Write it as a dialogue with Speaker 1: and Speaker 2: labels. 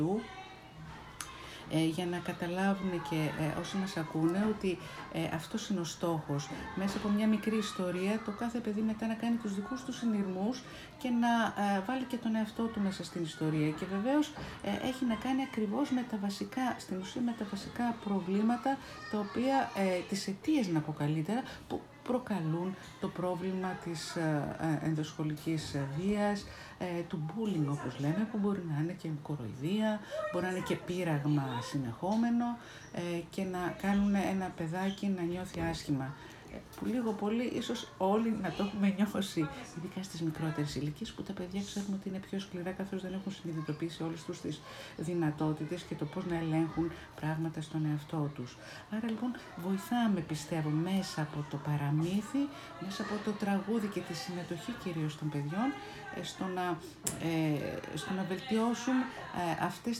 Speaker 1: για να καταλάβουν και όσοι μας ακούνε ότι αυτός είναι ο στόχος. Μέσα από μια μικρή ιστορία το κάθε παιδί μετά να κάνει τους δικούς του συνειρμούς και να βάλει και τον εαυτό του μέσα στην ιστορία. Και βεβαίως έχει να κάνει ακριβώς με τα βασικά, στην ουσία με τα βασικά προβλήματα, τα οποία, τις αιτίες να πω καλύτερα, που προκαλούν το πρόβλημα της ενδοσχολικής βίας, του bullying όπως λέμε, που μπορεί να είναι και κοροϊδία, μπορεί να είναι και πείραγμα συνεχόμενο και να κάνουν ένα παιδάκι να νιώθει άσχημα. Που λίγο πολύ ίσως όλοι να το έχουμε νιώσει, ειδικά στις μικρότερες ηλικίες, που τα παιδιά ξέρουμε ότι είναι πιο σκληρά καθώς δεν έχουν συνειδητοποιήσει όλες τους τις δυνατότητες και το πώς να ελέγχουν πράγματα στον εαυτό τους. Άρα λοιπόν βοηθάμε, πιστεύω, μέσα από το παραμύθι, μέσα από το τραγούδι και τη συμμετοχή κυρίως των παιδιών, στο να βελτιώσουν αυτές